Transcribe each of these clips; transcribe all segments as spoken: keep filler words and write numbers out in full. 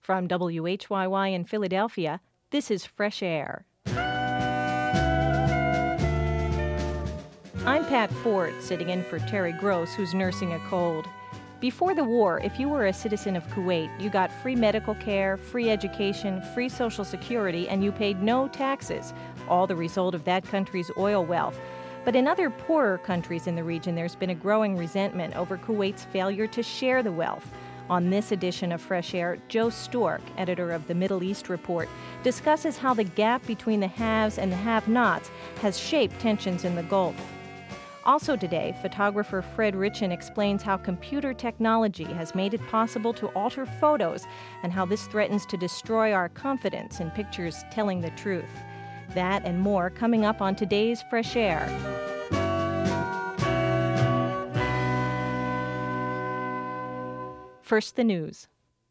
From W H Y Y in Philadelphia, this is Fresh Air. I'm Pat Ford, sitting in for Terry Gross, who's nursing a cold. Before the war, if you were a citizen of Kuwait, you got free medical care, free education, free Social Security, and you paid no taxes, all the result of that country's oil wealth. But in other poorer countries in the region, there's been a growing resentment over Kuwait's failure to share the wealth. On this edition of Fresh Air, Joe Stork, editor of the Middle East Report, discusses how the gap between the haves and the have-nots has shaped tensions in the Gulf. Also today, photographer Fred Richin explains how computer technology has made it possible to alter photos and how this threatens to destroy our confidence in pictures telling the truth. That and more coming up on today's Fresh Air. First, the news.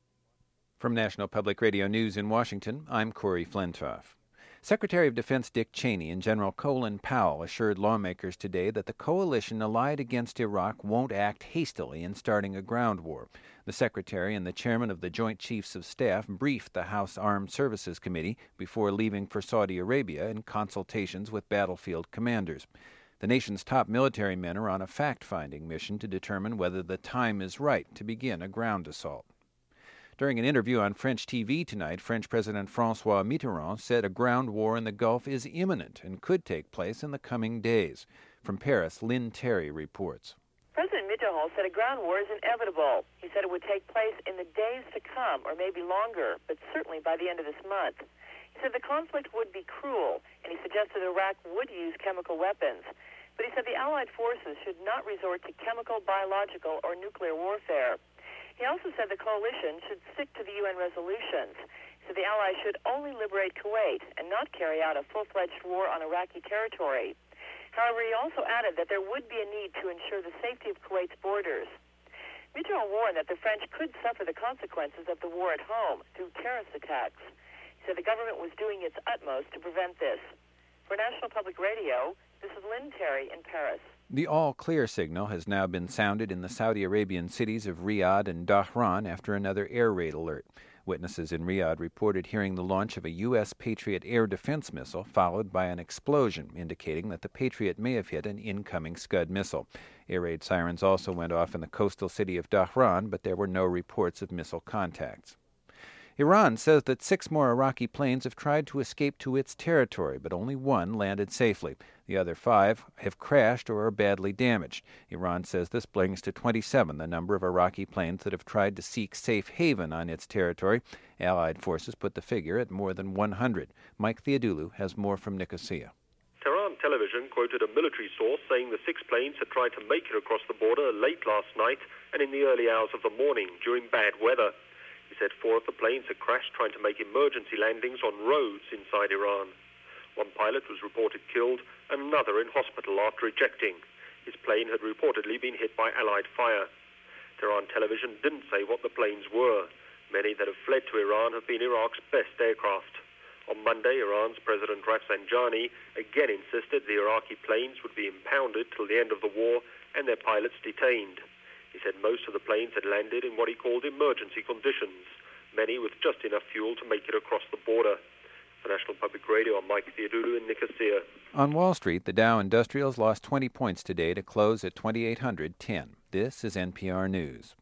From National Public Radio News in Washington, I'm Corey Flintoff. Secretary of Defense Dick Cheney and General Colin Powell assured lawmakers today that the coalition allied against Iraq won't act hastily in starting a ground war. The Secretary and the Chairman of the Joint Chiefs of Staff briefed the House Armed Services Committee before leaving for Saudi Arabia in consultations with battlefield commanders. The nation's top military men are on a fact-finding mission to determine whether the time is right to begin a ground assault. During an interview on French T V tonight, French President François Mitterrand said a ground war in the Gulf is imminent and could take place in the coming days. From Paris, Lynn Terry reports. President Mitterrand said a ground war is inevitable. He said it would take place in the days to come, or maybe longer, but certainly by the end of this month. He said the conflict would be cruel, and he suggested Iraq would use chemical weapons. But he said the Allied forces should not resort to chemical, biological, or nuclear warfare. He also said the coalition should stick to the U N resolutions. He said the Allies should only liberate Kuwait and not carry out a full-fledged war on Iraqi territory. However, he also added that there would be a need to ensure the safety of Kuwait's borders. Mitterrand warned that the French could suffer the consequences of the war at home through terrorist attacks. He said the government was doing its utmost to prevent this. For National Public Radio, this is Lynn Terry in Paris. The all-clear signal has now been sounded in the Saudi Arabian cities of Riyadh and Dhahran after another air raid alert. Witnesses in Riyadh reported hearing the launch of a U S Patriot air defense missile, followed by an explosion, indicating that the Patriot may have hit an incoming Scud missile. Air raid sirens also went off in the coastal city of Dhahran, but there were no reports of missile contacts. Iran says that six more Iraqi planes have tried to escape to its territory, but only one landed safely. The other five have crashed or are badly damaged. Iran says this brings to twenty-seven the number of Iraqi planes that have tried to seek safe haven on its territory. Allied forces put the figure at more than one hundred. Mike Theodulou has more from Nicosia. Tehran television quoted a military source saying the six planes had tried to make it across the border late last night and in the early hours of the morning during bad weather. He said four of the planes had crashed trying to make emergency landings on roads inside Iran. One pilot was reported killed and another in hospital after ejecting. His plane had reportedly been hit by Allied fire. Tehran television didn't say what the planes were. Many that have fled to Iran have been Iraq's best aircraft. On Monday, Iran's President Rafsanjani again insisted the Iraqi planes would be impounded till the end of the war and their pilots detained. He said most of the planes had landed in what he called emergency conditions, many with just enough fuel to make it across the border. For National Public Radio, I'm Mike Theodulou in Nicosia. On Wall Street, the Dow Industrials lost twenty points today to close at twenty-eight hundred ten. This is N P R News.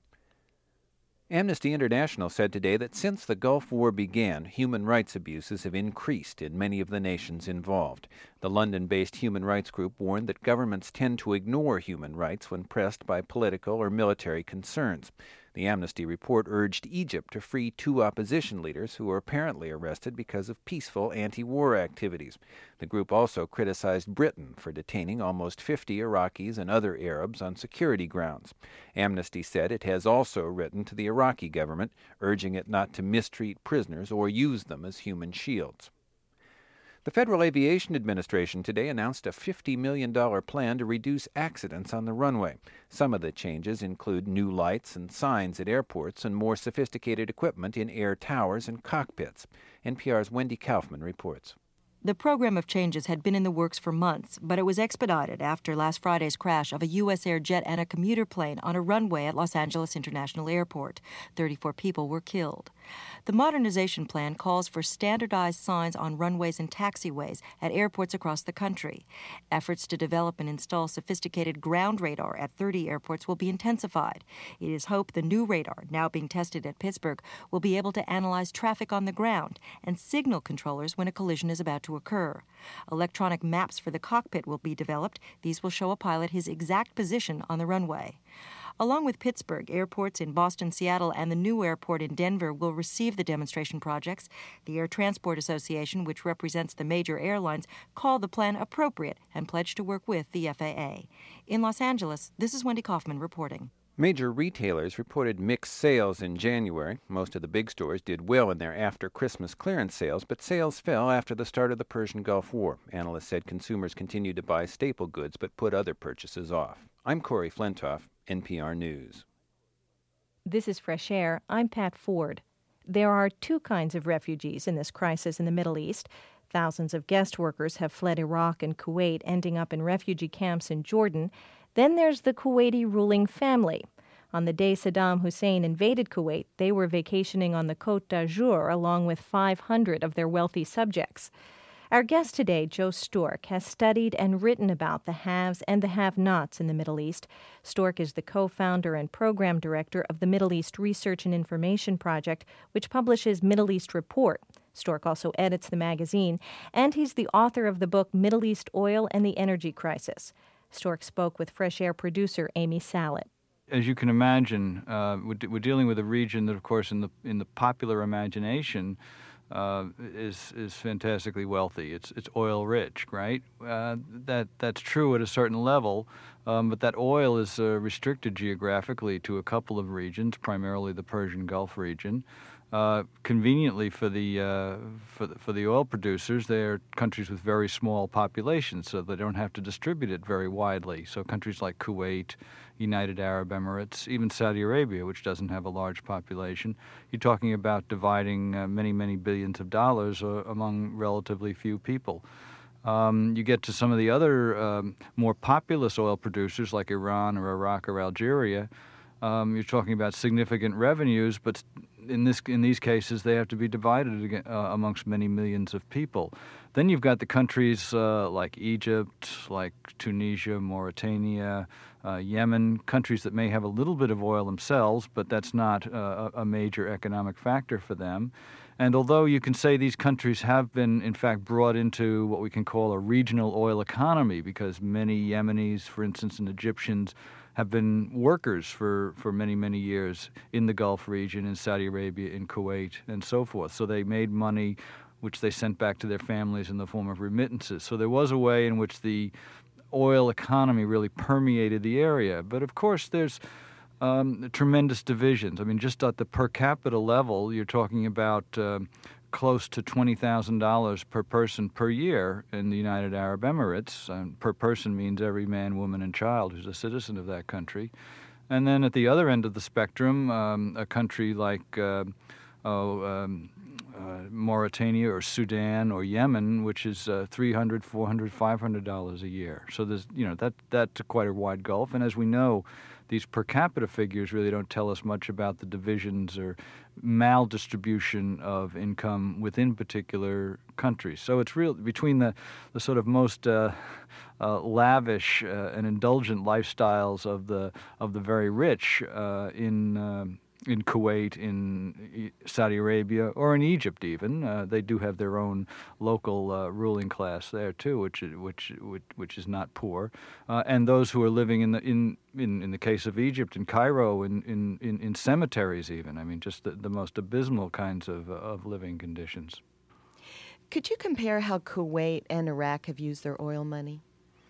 Amnesty International said today that since the Gulf War began, human rights abuses have increased in many of the nations involved. The London-based human rights group warned that governments tend to ignore human rights when pressed by political or military concerns. The Amnesty report urged Egypt to free two opposition leaders who were apparently arrested because of peaceful anti-war activities. The group also criticized Britain for detaining almost fifty Iraqis and other Arabs on security grounds. Amnesty said it has also written to the Iraqi government, urging it not to mistreat prisoners or use them as human shields. The Federal Aviation Administration today announced a fifty million dollars plan to reduce accidents on the runway. Some of the changes include new lights and signs at airports and more sophisticated equipment in air towers and cockpits. N P R's Wendy Kaufman reports. The program of changes had been in the works for months, but it was expedited after last Friday's crash of a U S Air jet and a commuter plane on a runway at Los Angeles International Airport. thirty-four people were killed. The modernization plan calls for standardized signs on runways and taxiways at airports across the country. Efforts to develop and install sophisticated ground radar at thirty airports will be intensified. It is hoped the new radar, now being tested at Pittsburgh, will be able to analyze traffic on the ground and signal controllers when a collision is about to occur. Electronic maps for the cockpit will be developed. These will show a pilot his exact position on the runway. Along with Pittsburgh, airports in Boston, Seattle, and the new airport in Denver will receive the demonstration projects. The Air Transport Association, which represents the major airlines, called the plan appropriate and pledged to work with the F A A. In Los Angeles, this is Wendy Kaufman reporting. Major retailers reported mixed sales in January. Most of the big stores did well in their after-Christmas clearance sales, but sales fell after the start of the Persian Gulf War. Analysts said consumers continued to buy staple goods but put other purchases off. I'm Corey Flintoff, N P R News. This is Fresh Air. I'm Pat Ford. There are two kinds of refugees in this crisis in the Middle East. Thousands of guest workers have fled Iraq and Kuwait, ending up in refugee camps in Jordan. Then there's the Kuwaiti ruling family. On the day Saddam Hussein invaded Kuwait, they were vacationing on the Côte d'Azur along with five hundred of their wealthy subjects. Our guest today, Joe Stork, has studied and written about the haves and the have-nots in the Middle East. Stork is the co-founder and program director of the Middle East Research and Information Project, which publishes Middle East Report. Stork also edits the magazine, and he's the author of the book Middle East Oil and the Energy Crisis. Stork spoke with Fresh Air producer Amy Salit. As you can imagine, uh, we're, de- we're dealing with a region that, of course, in the in the popular imagination, uh, is is fantastically wealthy. It's it's oil rich, right? Uh, that that's true at a certain level, um, but that oil is uh, restricted geographically to a couple of regions, primarily the Persian Gulf region. Uh, conveniently for the, uh, for the for the oil producers, they're countries with very small populations, so they don't have to distribute it very widely. So countries like Kuwait, United Arab Emirates, even Saudi Arabia, which doesn't have a large population, you're talking about dividing uh, many, many billions of dollars uh, among relatively few people. Um, you get to some of the other um, more populous oil producers like Iran or Iraq or Algeria. Um, you're talking about significant revenues, but in this in these cases, they have to be divided uh, amongst many millions of people. Then you've got the countries uh, like Egypt, like Tunisia, Mauritania, uh, Yemen, countries that may have a little bit of oil themselves, but that's not uh, a major economic factor for them. And although you can say these countries have been, in fact, brought into what we can call a regional oil economy, because many Yemenis, for instance, and Egyptians have been workers for, for many, many years in the Gulf region, in Saudi Arabia, in Kuwait, and so forth. So they made money which they sent back to their families in the form of remittances. So there was a way in which the oil economy really permeated the area. But of course, there's um, tremendous divisions. I mean, just at the per capita level, you're talking about uh, close to twenty thousand dollars per person per year in the United Arab Emirates. And per person means every man, woman, and child who's a citizen of that country. And then at the other end of the spectrum, um, a country like uh, oh, um, uh, Mauritania or Sudan or Yemen, which is uh, three hundred dollars, four hundred dollars, five hundred dollars a year. So there's, you know, that that's quite a wide gulf. And as we know, these per capita figures really don't tell us much about the divisions or maldistribution of income within particular countries. So it's real between the, the sort of most uh, uh, lavish uh, and indulgent lifestyles of the of the very rich uh, in uh, in Kuwait, in Saudi Arabia, or in Egypt even. Uh, they do have their own local uh, ruling class there too, which which which, which is not poor. Uh, and those who are living in the in in, in the case of Egypt, in Cairo, in in, in, in cemeteries even. I mean, just the, the most abysmal kinds of of living conditions. Could you compare how Kuwait and Iraq have used their oil money?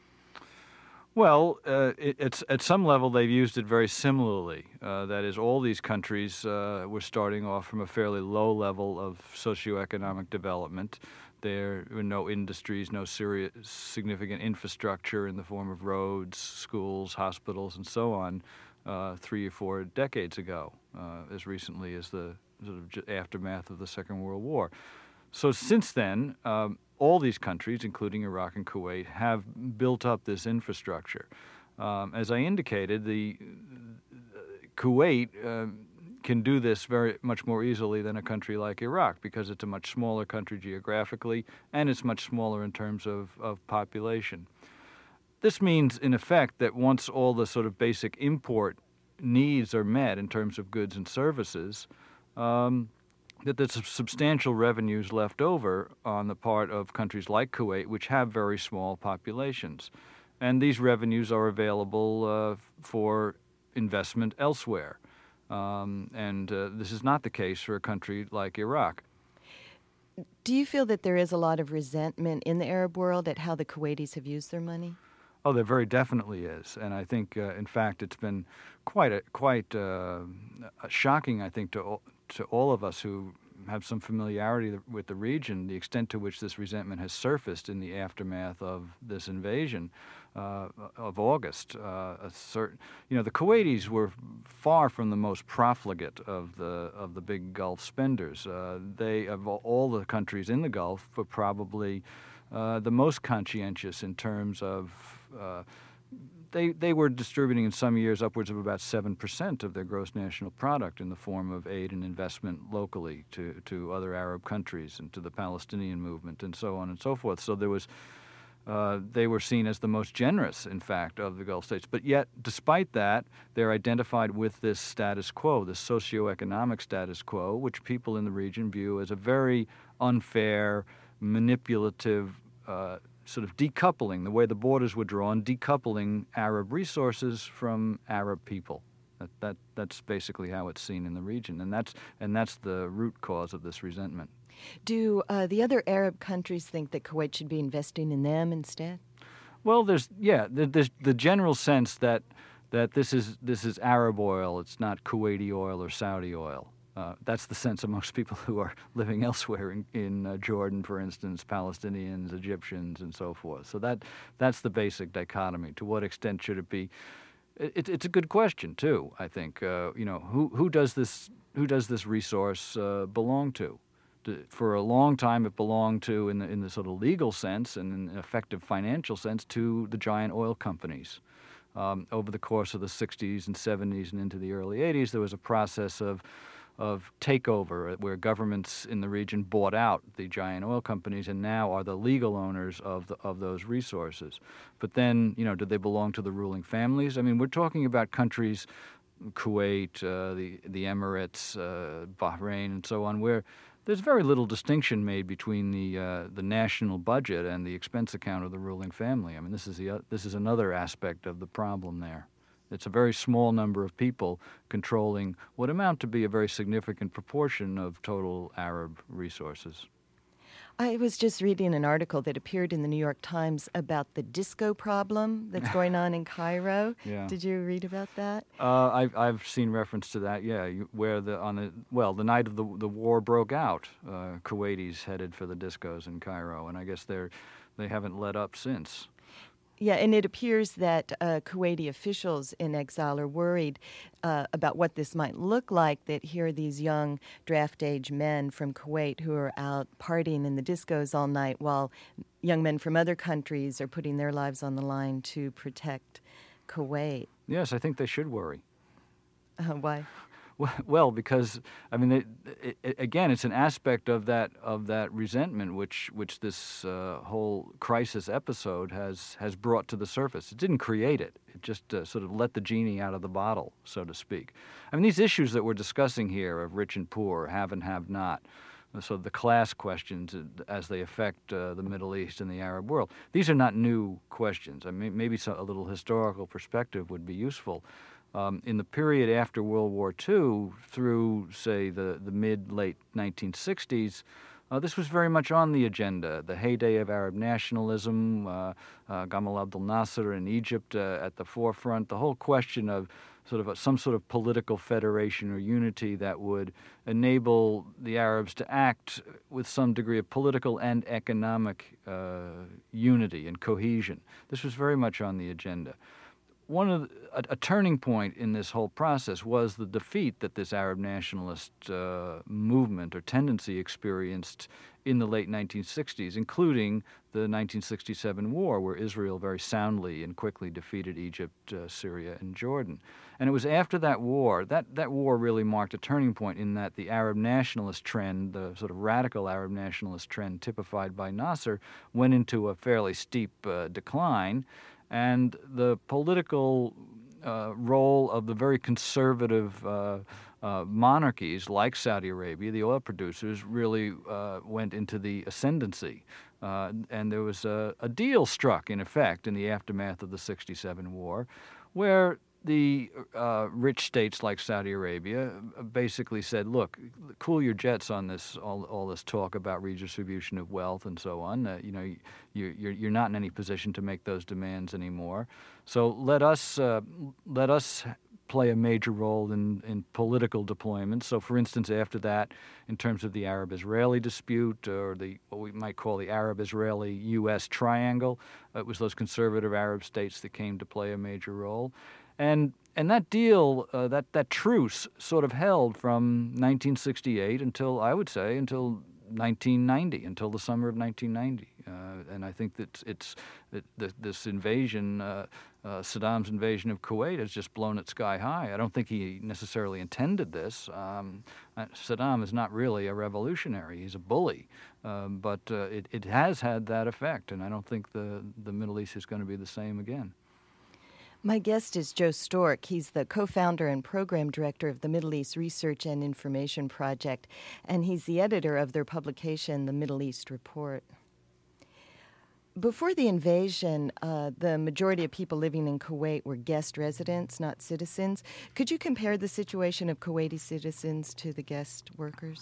Well, uh, it, it's at some level they've used it very similarly. Uh, that is, all these countries uh, were starting off from a fairly low level of socioeconomic development. There were no industries, no serious, significant infrastructure in the form of roads, schools, hospitals, and so on uh, three or four decades ago, uh, as recently as the sort of aftermath of the Second World War. so since then, um, all these countries, including Iraq and Kuwait, have built up this infrastructure. Um, as I indicated, the uh, Kuwait uh, can do this very much more easily than a country like Iraq because it's a much smaller country geographically and it's much smaller in terms of, of population. This means, in effect, that once all the sort of basic import needs are met in terms of goods and services, um, that there's substantial revenues left over on the part of countries like Kuwait, which have very small populations. And these revenues are available uh, for investment elsewhere. Um, and uh, this is not the case for a country like Iraq. Do you feel that there is a lot of resentment in the Arab world at how the Kuwaitis have used their money? Oh, there very definitely is, and I think, uh, in fact, it's been quite a, quite uh, shocking, I think, to all, to all of us who have some familiarity with the region, the extent to which this resentment has surfaced in the aftermath of this invasion uh, of August. Uh, a certain, you know, the Kuwaitis were far from the most profligate of the of the big Gulf spenders. Uh, they, of all the countries in the Gulf, were probably uh, the most conscientious in terms of. Uh, they they were distributing in some years upwards of about seven percent of their gross national product in the form of aid and investment locally to, to other Arab countries and to the Palestinian movement and so on and so forth. So there was, uh, they were seen as the most generous, in fact, of the Gulf states. But yet, despite that, they're identified with this status quo, this socioeconomic status quo, which people in the region view as a very unfair, manipulative uh sort of decoupling, the way the borders were drawn, decoupling Arab resources from Arab people. That, that that's basically how it's seen in the region, and that's and that's the root cause of this resentment. Do uh, the other Arab countries think that Kuwait should be investing in them instead? Well, there's yeah, there's the general sense that that this is this is Arab oil, it's not Kuwaiti oil or Saudi oil. Uh, that's the sense of most people who are living elsewhere in, in uh, Jordan, for instance, Palestinians, Egyptians, and so forth. So that that's the basic dichotomy. To what extent should it be? It, it's a good question too. I think uh, you know who who does this who does this resource uh, belong to? To? For a long time, it belonged to, in the in the sort of legal sense and in an effective financial sense, to the giant oil companies. Um, over the course of the sixties and seventies and into the early eighties, there was a process of of takeover where governments in the region bought out the giant oil companies and now are the legal owners of the, of those resources. But then, you know, do they belong to the ruling families? I mean, we're talking about countries, Kuwait, uh, the the Emirates, uh, Bahrain, and so on, where there's very little distinction made between the uh, the national budget and the expense account of the ruling family. I mean, this is the uh, this is another aspect of the problem there. It's a very small number of people controlling what amount to be a very significant proportion of total Arab resources. I was just reading an article that appeared in the New York Times about the disco problem that's going on in Cairo. Yeah. Did you read about that? Uh, I've I've seen reference to that. Yeah, you, where the on the well the night of the the war broke out, uh, Kuwaitis headed for the discos in Cairo, and I guess they're they haven't let up since. Yeah, and it appears that uh, Kuwaiti officials in exile are worried uh, about what this might look like, that here are these young draft-age men from Kuwait who are out partying in the discos all night while young men from other countries are putting their lives on the line to protect Kuwait. Yes, I think they should worry. Uh, why? Well, because I mean, it, it, it, again, it's an aspect of that of that resentment which which this uh, whole crisis episode has has brought to the surface. It didn't create it; it just uh, sort of let the genie out of the bottle, so to speak. I mean, these issues that we're discussing here of rich and poor, have and have not, so the class questions as they affect uh, the Middle East and the Arab world. These are not new questions. I mean, maybe so, a little historical perspective would be useful. Um, in the period after World War Two through, say, the, the mid-late nineteen sixties, uh, this was very much on the agenda. The heyday of Arab nationalism, uh, uh, Gamal Abdel Nasser in Egypt uh, at the forefront, the whole question of sort of a, some sort of political federation or unity that would enable the Arabs to act with some degree of political and economic uh, unity and cohesion. This was very much on the agenda. one of the, a, a turning point in this whole process was the defeat that this Arab nationalist uh, movement or tendency experienced in the late nineteen sixties, including the nineteen sixty-seven war, where Israel very soundly and quickly defeated Egypt, uh, Syria, and Jordan. And it was after that war, that, that war really marked a turning point in that the Arab nationalist trend, the sort of radical Arab nationalist trend typified by Nasser, went into a fairly steep uh, decline, and the political uh, role of the very conservative uh, Uh, monarchies like Saudi Arabia, the oil producers, really uh, went into the ascendancy. Uh, and there was a, a deal struck, in effect, in the aftermath of the sixty-seven war, where the uh, rich states like Saudi Arabia basically said, look, cool your jets on this, all, all this talk about redistribution of wealth and so on. Uh, you know, you, you're, you're not in any position to make those demands anymore. So let us, uh, let us play a major role in, in political deployment. So, for instance, after that, in terms of the Arab-Israeli dispute, or the what we might call the Arab-Israeli-U S triangle, it was those conservative Arab states that came to play a major role. And and that deal, uh, that, that truce sort of held from nineteen sixty-eight until, I would say, until nineteen ninety, until the summer of nineteen ninety. Uh, and I think that it's that this invasion, uh, uh, Saddam's invasion of Kuwait, has just blown it sky high. I don't think he necessarily intended this. Um, Saddam is not really a revolutionary; he's a bully. Um, but uh, it, it has had that effect, and I don't think the the Middle East is going to be the same again. My guest is Joe Stork. He's the co-founder and program director of the Middle East Research and Information Project, and he's the editor of their publication, The Middle East Report. Before the invasion, uh, the majority of people living in Kuwait were guest residents, not citizens. Could you compare the situation of Kuwaiti citizens to the guest workers?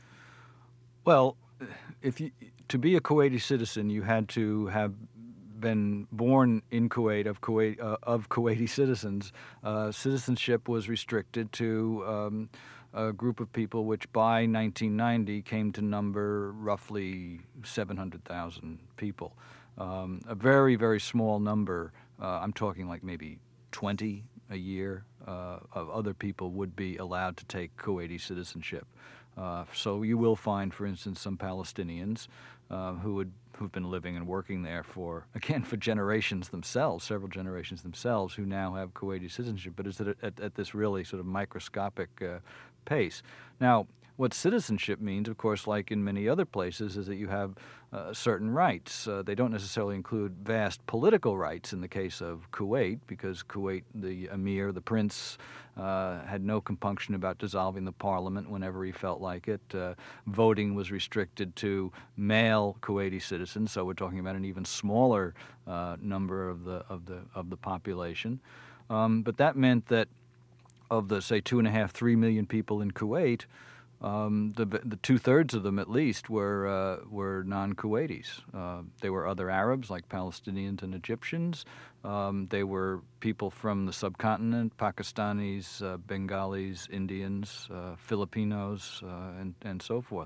Well, if you, to be a Kuwaiti citizen, you had to have been born in Kuwait of Kuwait uh, of Kuwaiti citizens. Uh, citizenship was restricted to um, a group of people which by nineteen ninety came to number roughly seven hundred thousand people. Um, a very, very small number, uh, I'm talking like maybe twenty a year, uh, of other people would be allowed to take Kuwaiti citizenship. Uh, so you will find, for instance, some Palestinians uh, who would who've been living and working there for, again, for generations themselves, several generations themselves, who now have Kuwaiti citizenship, but it's at, at, at this really sort of microscopic uh, pace. Now, what citizenship means, of course, like in many other places, is that you have uh, certain rights. Uh, they don't necessarily include vast political rights in the case of Kuwait, because Kuwait, the emir, the prince, uh, had no compunction about dissolving the parliament whenever he felt like it. Uh, voting was restricted to male Kuwaiti citizens, so we're talking about an even smaller uh, number of the of the of the population. Um, but that meant that of the, say, two and a half, three million people in Kuwait, Um, the, the two-thirds of them, at least, were uh, were non-Kuwaitis. Uh, they were other Arabs, like Palestinians and Egyptians. Um, they were people from the subcontinent, Pakistanis, uh, Bengalis, Indians, uh, Filipinos, uh, and and so forth.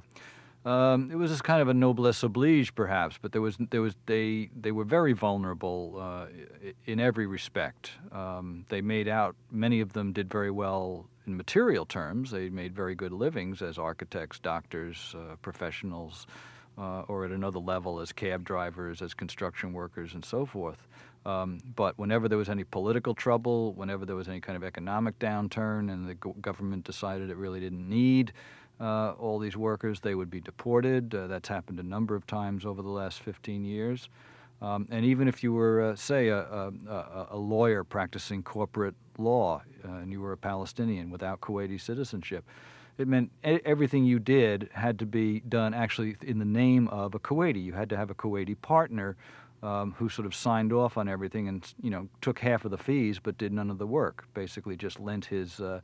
Um, it was just kind of a noblesse oblige, perhaps, but there was there was they they were very vulnerable uh, in every respect. Um, they made out, many of them did very well in material terms. They made very good livings as architects, doctors, uh, professionals, uh, or at another level as cab drivers, as construction workers, and so forth. Um, but whenever there was any political trouble, whenever there was any kind of economic downturn, and the go- government decided it really didn't need uh, all these workers, they would be deported. Uh, that's happened a number of times over the last fifteen years. Um, and even if you were, uh, say, a, a, a lawyer practicing corporate law, uh, and you were a Palestinian without Kuwaiti citizenship, it meant e- everything you did had to be done actually in the name of a Kuwaiti. You had to have a Kuwaiti partner um, who sort of signed off on everything and, you know, took half of the fees but did none of the work, basically just lent his uh,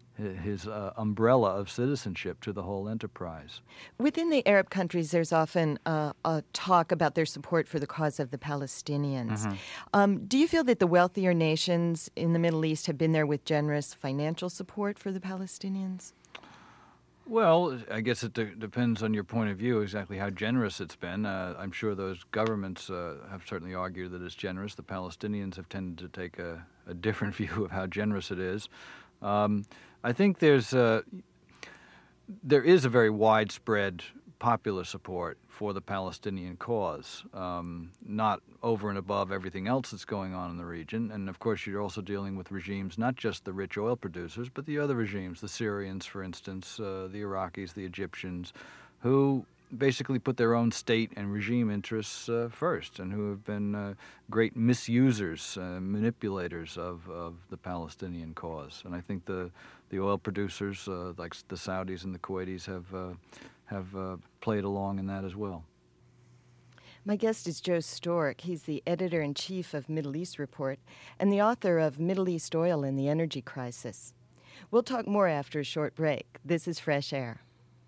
his uh, umbrella of citizenship to the whole enterprise. Within the Arab countries, there's often uh, a talk about their support for the cause of the Palestinians. Mm-hmm. Um, do you feel that the wealthier nations in the Middle East have been there with generous financial support for the Palestinians? Well, I guess it de- depends on your point of view exactly how generous it's been. Uh, I'm sure those governments uh, have certainly argued that it's generous. The Palestinians have tended to take a, a different view of how generous it is. Um, I think there's uh, there is a very widespread popular support for the Palestinian cause, um, not over and above everything else that's going on in the region. And of course, you're also dealing with regimes, not just the rich oil producers, but the other regimes, the Syrians, for instance, uh, the Iraqis, the Egyptians, who basically put their own state and regime interests uh, first, and who have been uh, great misusers, uh, manipulators of, of the Palestinian cause. And I think the the oil producers, uh, like the Saudis and the Kuwaitis, have uh, have uh, played along in that as well. My guest is Joe Stork. He's the editor-in-chief of Middle East Report and the author of Middle East Oil and the Energy Crisis. We'll talk more after a short break. This is Fresh Air.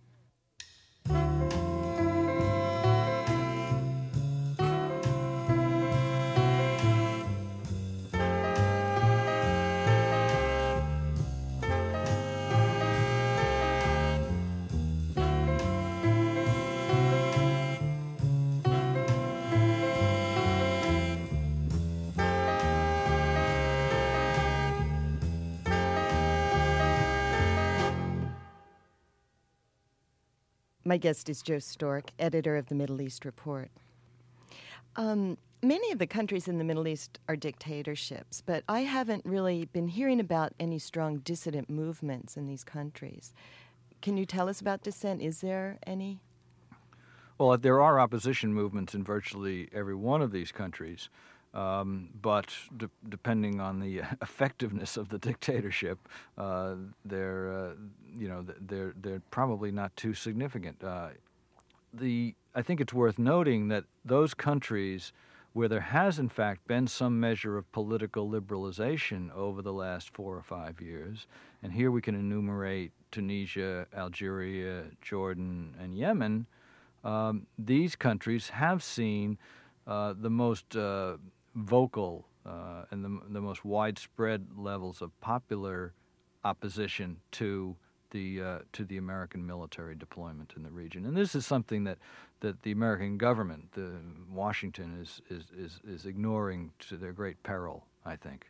My guest is Joe Stork, editor of the Middle East Report. Um, many of the countries in the Middle East are dictatorships, but I haven't really been hearing about any strong dissident movements in these countries. Can you tell us about dissent? Is there any? Well, there are opposition movements in virtually every one of these countries. Um, but de- depending on the effectiveness of the dictatorship, uh, they're uh, you know they're they're probably not too significant. Uh, the I think it's worth noting that those countries where there has in fact been some measure of political liberalization over the last four or five years, and here we can enumerate Tunisia, Algeria, Jordan, and Yemen. Um, these countries have seen uh, the most uh, vocal uh, and the, the most widespread levels of popular opposition to the uh, to the American military deployment in the region, and this is something that, that the American government, the Washington, is is, is, is ignoring to their great peril, I think.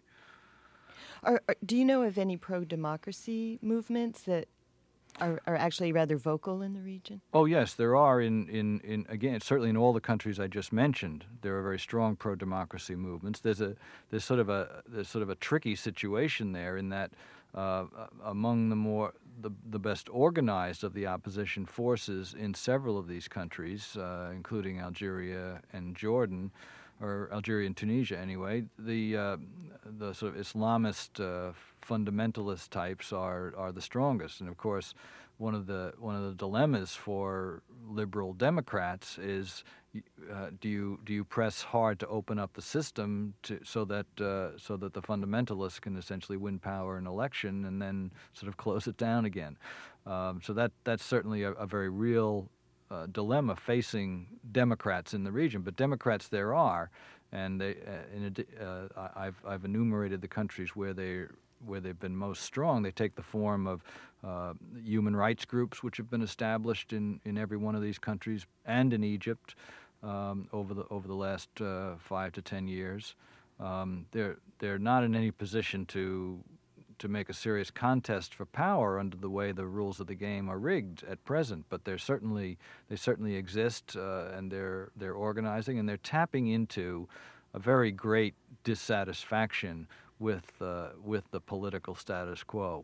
Are, are, do you know of any pro-democracy movements that Are, are actually rather vocal in the region? Oh, yes, there are. In, in, in again, certainly in all the countries I just mentioned, there are very strong pro-democracy movements. There's a there's sort of a there's sort of a tricky situation there in that uh, among the more the the best organized of the opposition forces in several of these countries, uh, including Algeria and Jordan, or Algeria and Tunisia anyway, the uh, the sort of Islamist uh, fundamentalist types are are the strongest. And of course, one of the one of the dilemmas for liberal Democrats is uh, do you do you press hard to open up the system to so that uh, so that the fundamentalists can essentially win power in election and then sort of close it down again. Um, so that that's certainly a, a very real Uh, dilemma facing Democrats in the region, but Democrats there are, and they. Uh, in a, uh, I've I've enumerated the countries where they where they've been most strong. They take the form of uh, human rights groups, which have been established in, in every one of these countries and in Egypt um, over the over the last uh, five to ten years. Um, they're they're not in any position to. to make a serious contest for power under the way the rules of the game are rigged at present, but they're certainly they certainly exist, uh, and they're they're organizing and they're tapping into a very great dissatisfaction with uh, with the political status quo.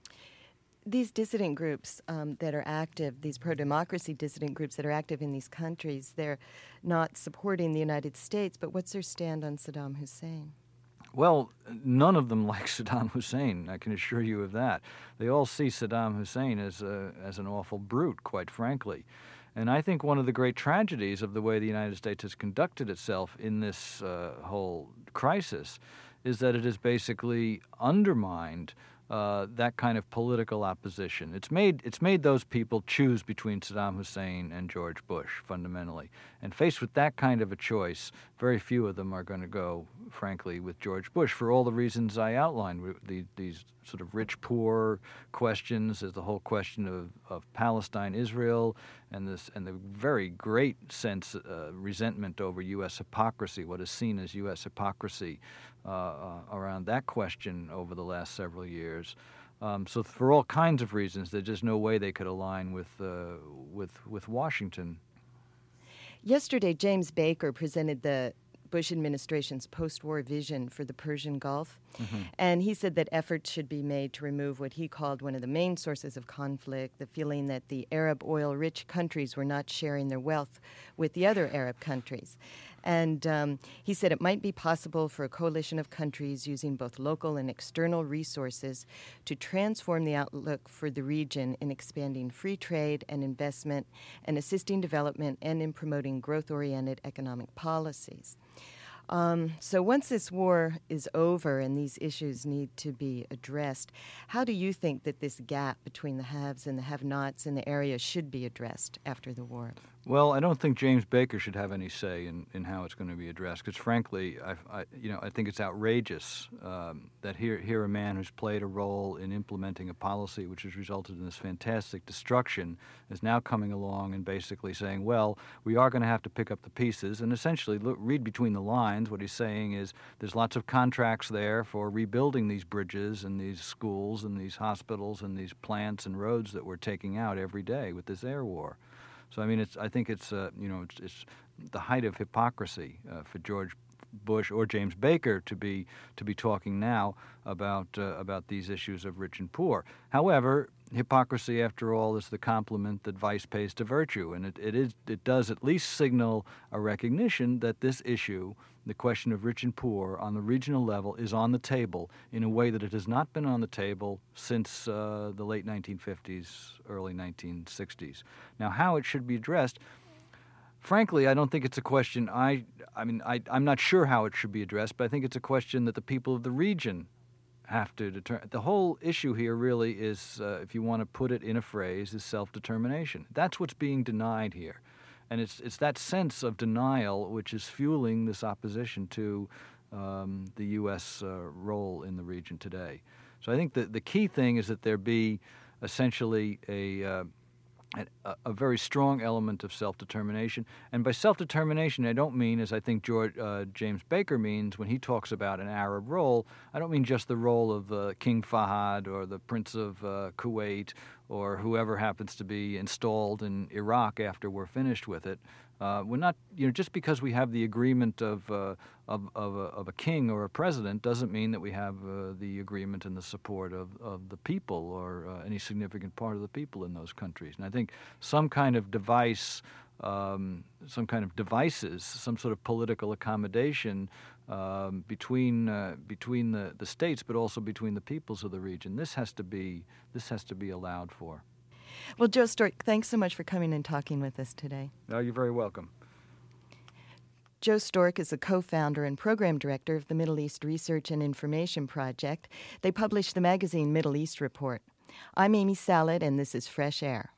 These dissident groups um, that are active, these pro-democracy dissident groups that are active in these countries, they're not supporting the United States, but what's their stand on Saddam Hussein? Well, none of them like Saddam Hussein, I can assure you of that. They all see Saddam Hussein as a, as an awful brute, quite frankly. And I think one of the great tragedies of the way the United States has conducted itself in this uh, whole crisis is that it has basically undermined uh, that kind of political opposition. It's made it's made those people choose between Saddam Hussein and George Bush, fundamentally. And faced with that kind of a choice, very few of them are going to go, frankly, with George Bush for all the reasons I outlined. The, these sort of rich-poor questions, there's the whole question of, of Palestine-Israel, and this and the very great sense uh, resentment over U S hypocrisy, what is seen as U S hypocrisy uh, uh, around that question over the last several years. Um, so for all kinds of reasons, there's just no way they could align with uh, with with Washington. Yesterday, James Baker presented the Bush administration's post-war vision for the Persian Gulf. Mm-hmm. And he said that efforts should be made to remove what he called one of the main sources of conflict, the feeling that the Arab oil-rich countries were not sharing their wealth with the other Arab countries. And um, he said it might be possible for a coalition of countries using both local and external resources to transform the outlook for the region in expanding free trade and investment and assisting development and in promoting growth-oriented economic policies. Um, so once this war is over and these issues need to be addressed, how do you think that this gap between the haves and the have-nots in the area should be addressed after the war? Well, I don't think James Baker should have any say in, in how it's going to be addressed, because frankly, I, I, you know, I think it's outrageous um, that here, here a man who's played a role in implementing a policy which has resulted in this fantastic destruction is now coming along and basically saying, well, we are going to have to pick up the pieces, and essentially look, read between the lines. What he's saying is there's lots of contracts there for rebuilding these bridges and these schools and these hospitals and these plants and roads that we're taking out every day with this air war. So I mean, it's. I think it's. Uh, you know, it's, it's the height of hypocrisy uh, for George Bush or James Baker to be to be talking now about uh, about these issues of rich and poor. However, hypocrisy, after all, is the compliment that vice pays to virtue, and it, it is. It does at least signal a recognition that this issue, the question of rich and poor on the regional level, is on the table in a way that it has not been on the table since uh, the late nineteen fifties, early nineteen sixties. Now, how it should be addressed, frankly, I don't think it's a question, I, I mean, I, I'm not sure how it should be addressed, but I think it's a question that the people of the region have to determine. The whole issue here really is, uh, if you want to put it in a phrase, is self-determination. That's what's being denied here. And it's it's that sense of denial which is fueling this opposition to um, the U S uh, role in the region today. So I think that the key thing is that there be essentially a uh, a, a very strong element of self-determination. And by self-determination, I don't mean, as I think George, uh, James Baker means when he talks about an Arab role, I don't mean just the role of uh, King Fahd or the Prince of uh, Kuwait or whoever happens to be installed in Iraq after we're finished with it. Uh, we're not, you know, just because we have the agreement of uh, of of a, of a king or a president doesn't mean that we have uh, the agreement and the support of, of the people or uh, any significant part of the people in those countries. And I think some kind of device, um, some kind of devices, some sort of political accommodation um, between uh, between the, the states, but also between the peoples of the region. This has to be this has to be allowed for. Well, Joe Stork, thanks so much for coming and talking with us today. No, you're very welcome. Joe Stork is the co-founder and program director of the Middle East Research and Information Project. They publish the magazine Middle East Report. I'm Amy Salad, and this is Fresh Air.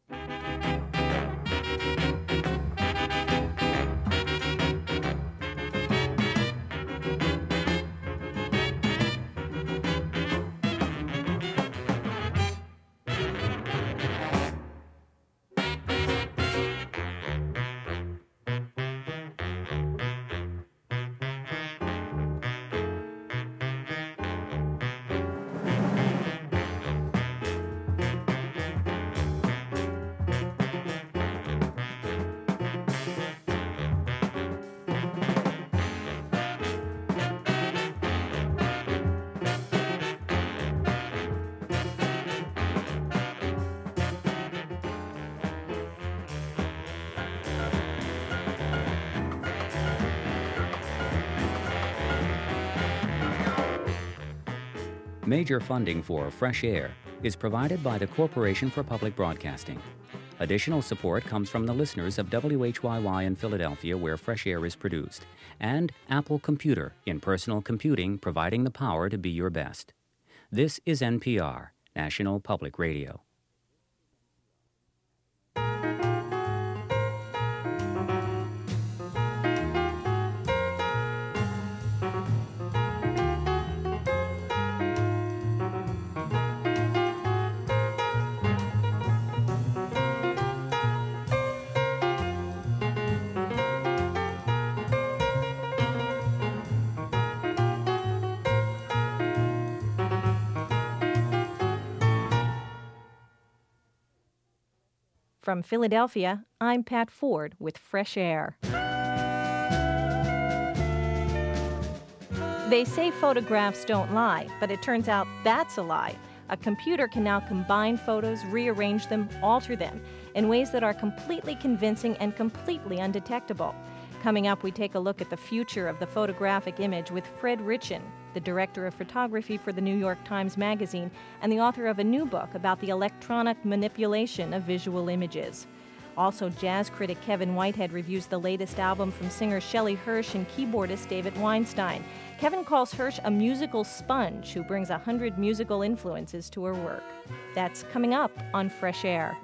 Major funding for Fresh Air is provided by the Corporation for Public Broadcasting. Additional support comes from the listeners of W H Y Y in Philadelphia, where Fresh Air is produced, and Apple Computer in personal computing, providing the power to be your best. This is N P R, National Public Radio. From Philadelphia, I'm Pat Ford with Fresh Air. They say photographs don't lie, but it turns out that's a lie. A computer can now combine photos, rearrange them, alter them in ways that are completely convincing and completely undetectable. Coming up, we take a look at the future of the photographic image with Fred Richin, the director of photography for the New York Times Magazine and the author of a new book about the electronic manipulation of visual images. Also, jazz critic Kevin Whitehead reviews the latest album from singer Shelley Hirsch and keyboardist David Weinstein. Kevin calls Hirsch a musical sponge who brings a hundred musical influences to her work. That's coming up on Fresh Air.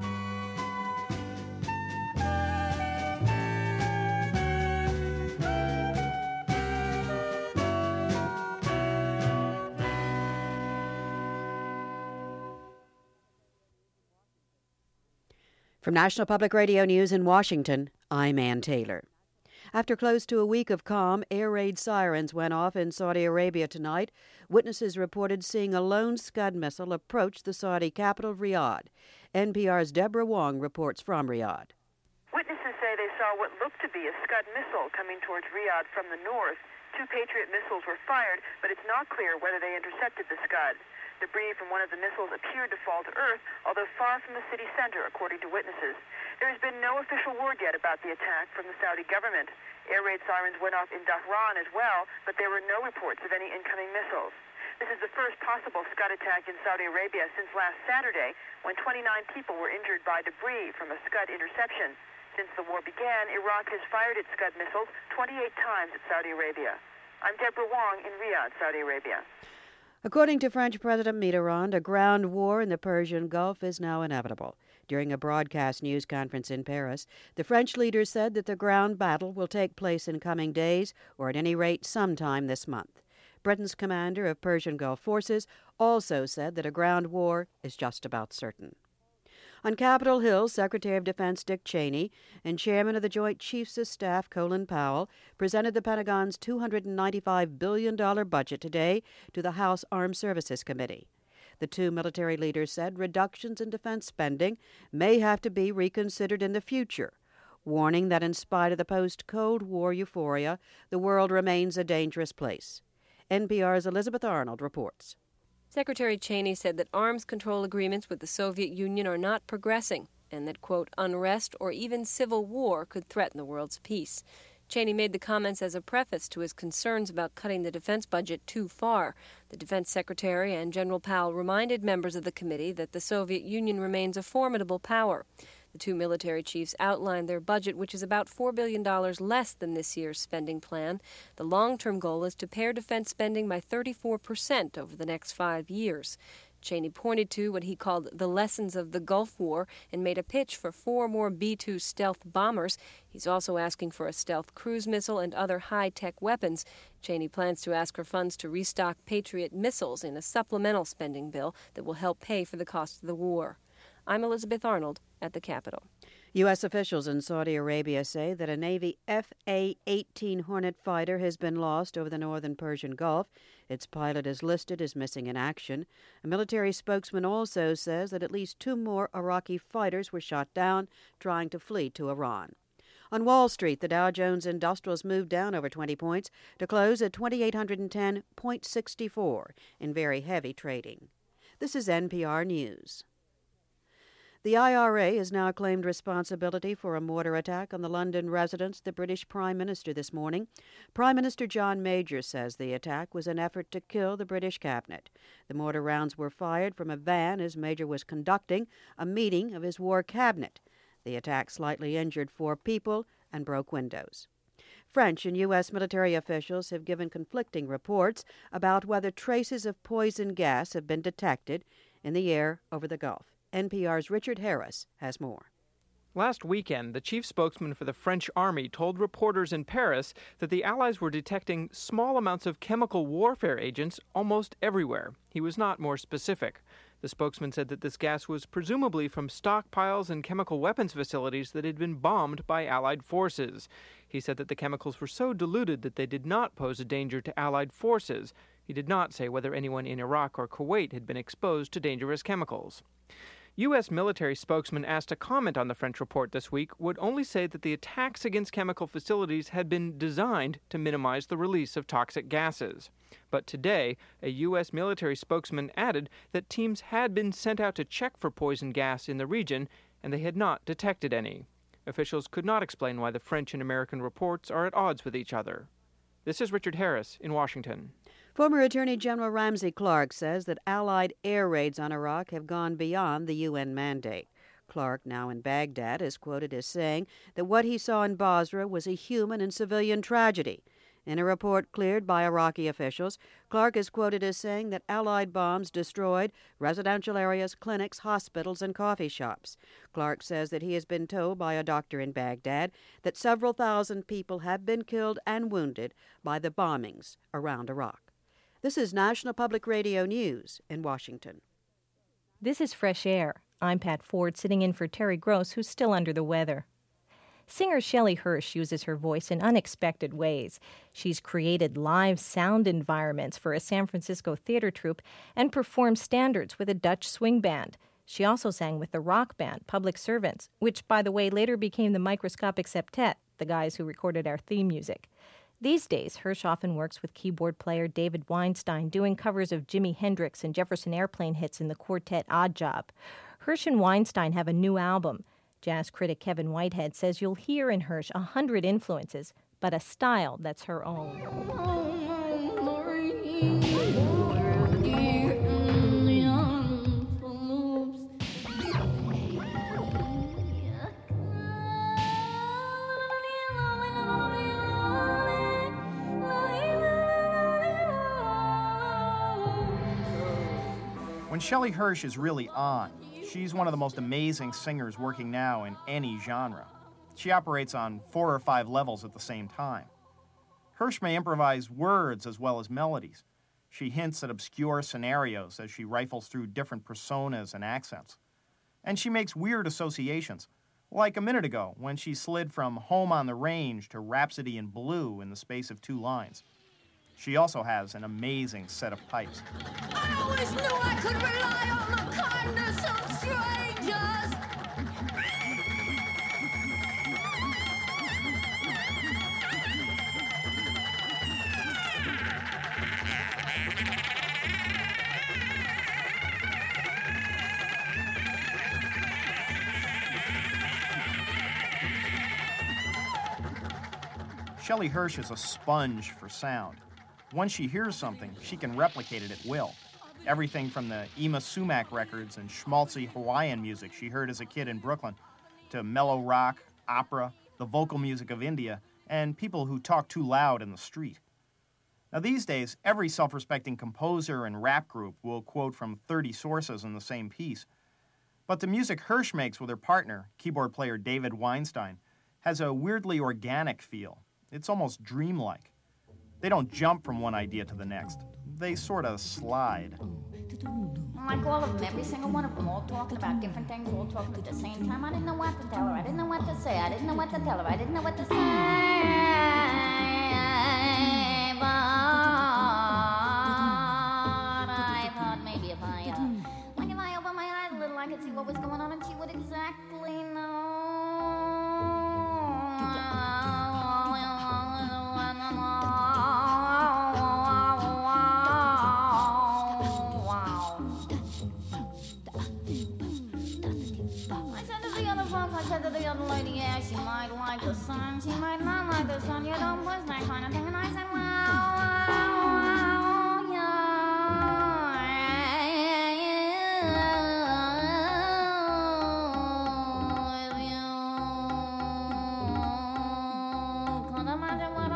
From National Public Radio News in Washington, I'm Ann Taylor. After close to a week of calm, air raid sirens went off in Saudi Arabia tonight. Witnesses reported seeing a lone Scud missile approach the Saudi capital, Riyadh. N P R's Deborah Wong reports from Riyadh. Witnesses say they saw what looked to be a Scud missile coming towards Riyadh from the north. Two Patriot missiles were fired, but it's not clear whether they intercepted the Scud. Debris from one of the missiles appeared to fall to Earth, although far from the city center, according to witnesses. There has been no official word yet about the attack from the Saudi government. Air raid sirens went off in Dhahran as well, but there were no reports of any incoming missiles. This is the first possible Scud attack in Saudi Arabia since last Saturday, when twenty-nine people were injured by debris from a Scud interception. Since the war began, Iraq has fired its Scud missiles twenty-eight times at Saudi Arabia. I'm Deborah Wong in Riyadh, Saudi Arabia. According to French President Mitterrand, a ground war in the Persian Gulf is now inevitable. During a broadcast news conference in Paris, the French leader said that the ground battle will take place in coming days, or at any rate sometime this month. Britain's commander of Persian Gulf forces also said that a ground war is just about certain. On Capitol Hill, Secretary of Defense Dick Cheney and Chairman of the Joint Chiefs of Staff Colin Powell presented the Pentagon's two hundred ninety-five billion dollars budget today to the House Armed Services Committee. The two military leaders said reductions in defense spending may have to be reconsidered in the future, warning that in spite of the post-Cold War euphoria, the world remains a dangerous place. N P R's Elizabeth Arnold reports. Secretary Cheney said that arms control agreements with the Soviet Union are not progressing and that, quote, unrest or even civil war could threaten the world's peace. Cheney made the comments as a preface to his concerns about cutting the defense budget too far. The defense secretary and General Powell reminded members of the committee that the Soviet Union remains a formidable power. The two military chiefs outlined their budget, which is about four billion dollars less than this year's spending plan. The long-term goal is to pare defense spending by thirty-four percent over the next five years. Cheney pointed to what he called the lessons of the Gulf War and made a pitch for four more B two stealth bombers. He's also asking for a stealth cruise missile and other high-tech weapons. Cheney plans to ask for funds to restock Patriot missiles in a supplemental spending bill that will help pay for the cost of the war. I'm Elizabeth Arnold at the Capitol. U S officials in Saudi Arabia say that a Navy F A eighteen Hornet fighter has been lost over the northern Persian Gulf. Its pilot is listed as missing in action. A military spokesman also says that at least two more Iraqi fighters were shot down trying to flee to Iran. On Wall Street, the Dow Jones Industrials moved down over twenty points to close at two thousand eight hundred ten point six four in very heavy trading. This is N P R News. The I R A has now claimed responsibility for a mortar attack on the London residence of the British Prime Minister this morning. Prime Minister John Major says the attack was an effort to kill the British cabinet. The mortar rounds were fired from a van as Major was conducting a meeting of his war cabinet. The attack slightly injured four people and broke windows. French and U S military officials have given conflicting reports about whether traces of poison gas have been detected in the air over the Gulf. N P R's Richard Harris has more. Last weekend, the chief spokesman for the French army told reporters in Paris that the Allies were detecting small amounts of chemical warfare agents almost everywhere. He was not more specific. The spokesman said that this gas was presumably from stockpiles and chemical weapons facilities that had been bombed by Allied forces. He said that the chemicals were so diluted that they did not pose a danger to Allied forces. He did not say whether anyone in Iraq or Kuwait had been exposed to dangerous chemicals. U S military spokesman asked to comment on the French report this week would only say that the attacks against chemical facilities had been designed to minimize the release of toxic gases. But today, a U S military spokesman added that teams had been sent out to check for poison gas in the region, and they had not detected any. Officials could not explain why the French and American reports are at odds with each other. This is Richard Harris in Washington. Former Attorney General Ramsey Clark says that Allied air raids on Iraq have gone beyond the U N mandate. Clark, now in Baghdad, is quoted as saying that what he saw in Basra was a human and civilian tragedy. In a report cleared by Iraqi officials, Clark is quoted as saying that Allied bombs destroyed residential areas, clinics, hospitals, and coffee shops. Clark says that he has been told by a doctor in Baghdad that several thousand people have been killed and wounded by the bombings around Iraq. This is National Public Radio News in Washington. This is Fresh Air. I'm Pat Ford, sitting in for Terry Gross, who's still under the weather. Singer Shelley Hirsch uses her voice in unexpected ways. She's created live sound environments for a San Francisco theater troupe and performed standards with a Dutch swing band. She also sang with the rock band Public Servants, which, by the way, later became the Microscopic Septet, the guys who recorded our theme music. These days, Hirsch often works with keyboard player David Weinstein, doing covers of Jimi Hendrix and Jefferson Airplane hits in the quartet Odd Job. Hirsch and Weinstein have a new album. Jazz critic Kevin Whitehead says you'll hear in Hirsch a hundred influences, but a style that's her own. When Shelley Hirsch is really on, she's one of the most amazing singers working now in any genre. She operates on four or five levels at the same time. Hirsch may improvise words as well as melodies. She hints at obscure scenarios as she rifles through different personas and accents. And she makes weird associations, like a minute ago when she slid from Home on the Range to Rhapsody in Blue in the space of two lines. She also has an amazing set of pipes. I always knew I could rely on the kindness of strangers. Shelley Hirsch is a sponge for sound. Once she hears something, she can replicate it at will. Everything from the Yma Sumac records and schmaltzy Hawaiian music she heard as a kid in Brooklyn, to mellow rock, opera, the vocal music of India, and people who talk too loud in the street. Now these days, every self-respecting composer and rap group will quote from thirty sources in the same piece. But the music Hirsch makes with her partner, keyboard player David Weinstein, has a weirdly organic feel. It's almost dreamlike. They don't jump from one idea to the next. They sort of slide. Like all of them, every single one of them, all talking about different things, all talking at the same time. I didn't know what to tell her. I didn't know what to say. I didn't know what to tell her. I didn't know what to say. But I thought maybe if I, uh, like if I opened my eyes a little, I could see what was going on, and she would exactly know. I said to the other lady, yeah, she might like the sun, she might not like the sun, you don't push that kind of thing. And I said, well, well, yeah, if you could imagine what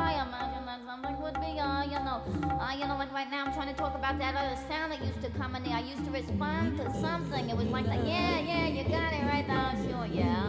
to talk about that other sound that used to come in there. I used to respond to something. It was like that. Yeah, yeah, you got it right now. Sure, yeah.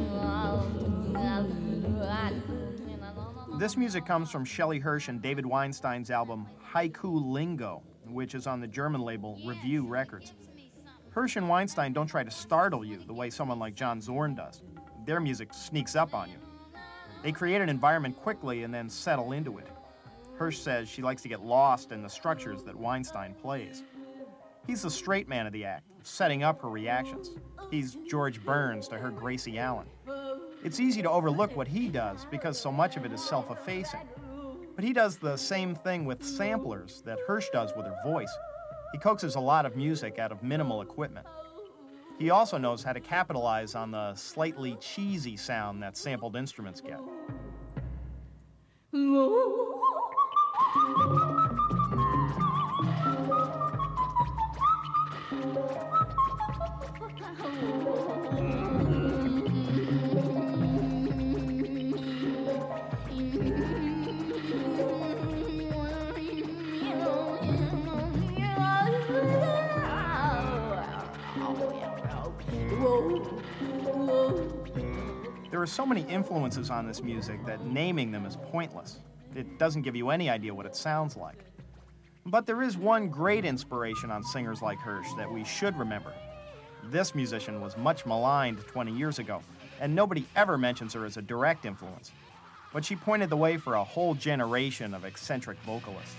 This music comes from Shelley Hirsch and David Weinstein's album Haiku Lingo, which is on the German label Review Records. Hirsch and Weinstein don't try to startle you the way someone like John Zorn does. Their music sneaks up on you. They create an environment quickly and then settle into it. Hirsch says she likes to get lost in the structures that Weinstein plays. He's the straight man of the act, setting up her reactions. He's George Burns to her Gracie Allen. It's easy to overlook what he does because so much of it is self-effacing. But he does the same thing with samplers that Hirsch does with her voice. He coaxes a lot of music out of minimal equipment. He also knows how to capitalize on the slightly cheesy sound that sampled instruments get. There are so many influences on this music that naming them is pointless. It doesn't give you any idea what it sounds like. But there is one great inspiration on singers like Hirsch that we should remember. This musician was much maligned twenty years ago, and nobody ever mentions her as a direct influence. But she pointed the way for a whole generation of eccentric vocalists.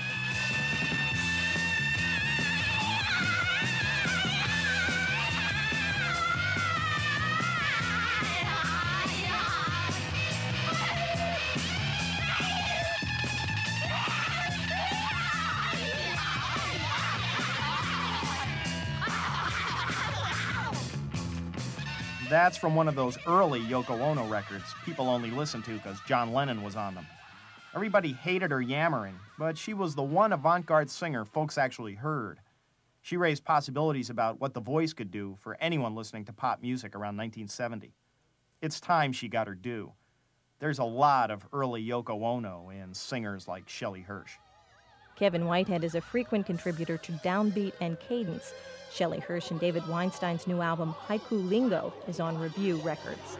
That's from one of those early Yoko Ono records people only listened to because John Lennon was on them. Everybody hated her yammering, but she was the one avant-garde singer folks actually heard. She raised possibilities about what the voice could do for anyone listening to pop music around nineteen seventy. It's time she got her due. There's a lot of early Yoko Ono in singers like Shelley Hirsch. Kevin Whitehead is a frequent contributor to Downbeat and Cadence. Shelley Hirsch and David Weinstein's new album, Haiku Lingo, is on Review Records.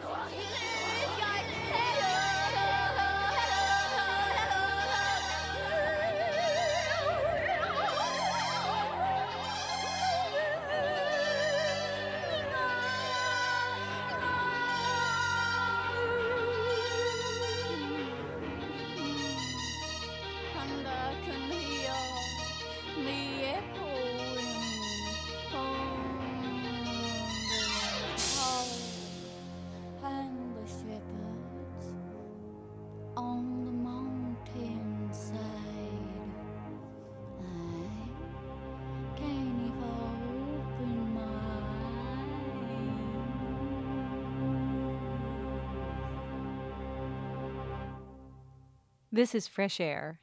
This is Fresh Air.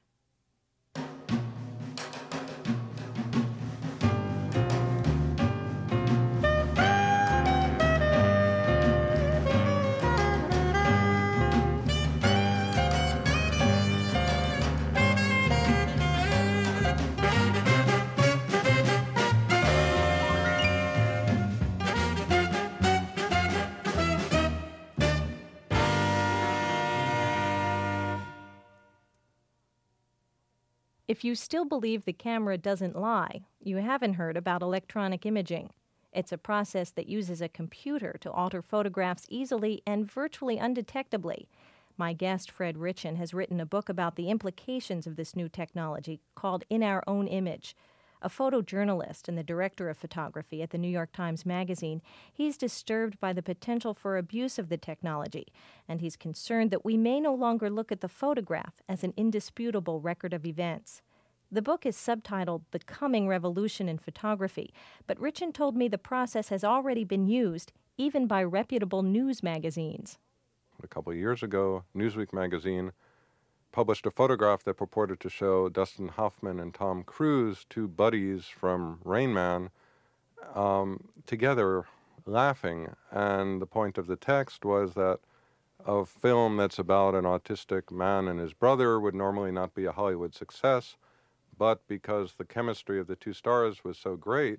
If you still believe the camera doesn't lie, you haven't heard about electronic imaging. It's a process that uses a computer to alter photographs easily and virtually undetectably. My guest, Fred Richin, has written a book about the implications of this new technology called In Our Own Image. A photojournalist and the director of photography at the New York Times Magazine, he's disturbed by the potential for abuse of the technology, and he's concerned that we may no longer look at the photograph as an indisputable record of events. The book is subtitled The Coming Revolution in Photography, but Richin told me the process has already been used, even by reputable news magazines. A couple of years ago, Newsweek magazine published a photograph that purported to show Dustin Hoffman and Tom Cruise, two buddies from Rain Man, um, together laughing. And the point of the text was that a film that's about an autistic man and his brother would normally not be a Hollywood success, but because the chemistry of the two stars was so great,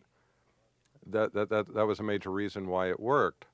that, that, that, that was a major reason why it worked.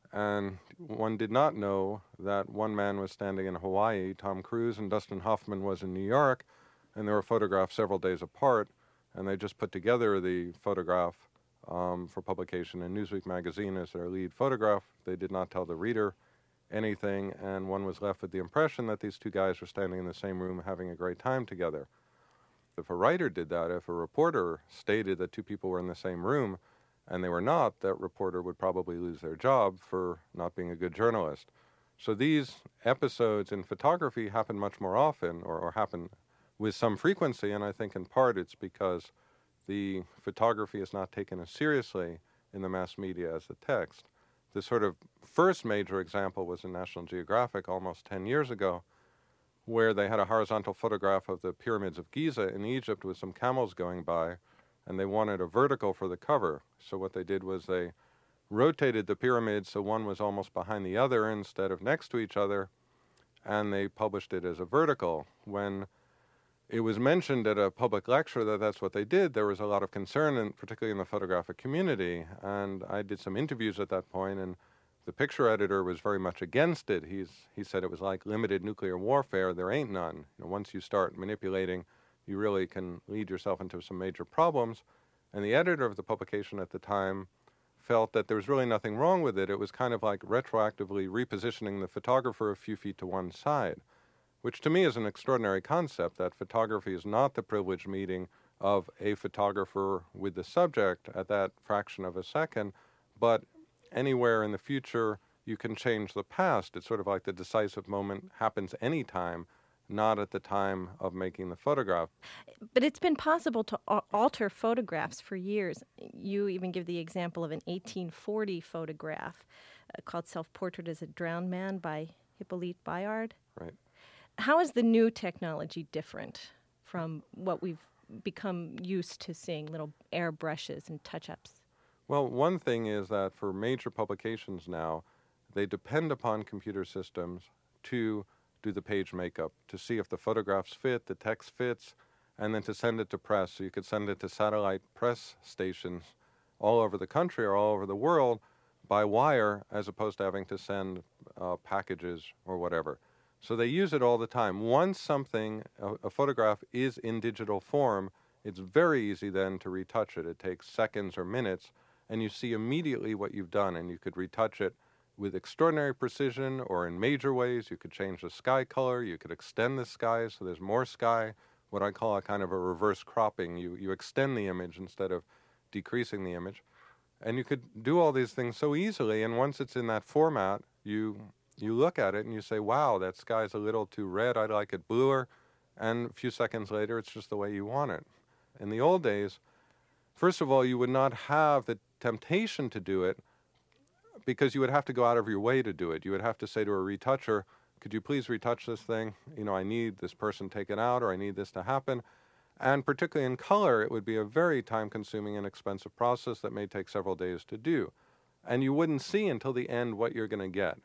And one did not know that one man was standing in Hawaii, Tom Cruise, and Dustin Hoffman was in New York, and they were photographed several days apart, and they just put together the photograph um, for publication in Newsweek magazine as their lead photograph. They did not tell the reader anything, and one was left with the impression that these two guys were standing in the same room having a great time together. If a writer did that, if a reporter stated that two people were in the same room, and they were not, that reporter would probably lose their job for not being a good journalist. So these episodes in photography happen much more often, or, or happen with some frequency, and I think in part it's because the photography is not taken as seriously in the mass media as the text. The sort of first major example was in National Geographic almost ten years ago, where they had a horizontal photograph of the pyramids of Giza in Egypt with some camels going by, and they wanted a vertical for the cover. So what they did was they rotated the pyramids so one was almost behind the other instead of next to each other, and they published it as a vertical. When it was mentioned at a public lecture that that's what they did, there was a lot of concern, and particularly in the photographic community, and I did some interviews at that point, and the picture editor was very much against it. He's, he said it was like limited nuclear warfare. There ain't none. You know, once you start manipulating, you really can lead yourself into some major problems. And the editor of the publication at the time felt that there was really nothing wrong with it. It was kind of like retroactively repositioning the photographer a few feet to one side, which to me is an extraordinary concept, that photography is not the privileged meeting of a photographer with the subject at that fraction of a second, but anywhere in the future you can change the past. It's sort of like the decisive moment happens anytime, not at the time of making the photograph. But it's been possible to a- alter photographs for years. You even give the example of an eighteen forty photograph uh, called Self-Portrait as a Drowned Man by Hippolyte Bayard. Right. How is the new technology different from what we've become used to seeing, little airbrushes and touch-ups? Well, one thing is that for major publications now, they depend upon computer systems to do the page makeup, to see if the photographs fit, the text fits, and then to send it to press. So you could send it to satellite press stations all over the country or all over the world by wire, as opposed to having to send uh, packages or whatever. So they use it all the time. Once something, a, a photograph is in digital form, it's very easy then to retouch it. It takes seconds or minutes, and you see immediately what you've done, and you could retouch it with extraordinary precision or in major ways. You could change the sky color, you could extend the sky so there's more sky, what I call a kind of a reverse cropping. You, you extend the image instead of decreasing the image. And you could do all these things so easily, and once it's in that format, you you look at it and you say, wow, that sky's a little too red, I'd like it bluer, and a few seconds later it's just the way you want it. In the old days, first of all, you would not have the temptation to do it because you would have to go out of your way to do it. You would have to say to a retoucher, could you please retouch this thing? You know, I need this person taken out, or I need this to happen. And particularly in color, it would be a very time-consuming and expensive process that may take several days to do. And you wouldn't see until the end what you're going to get.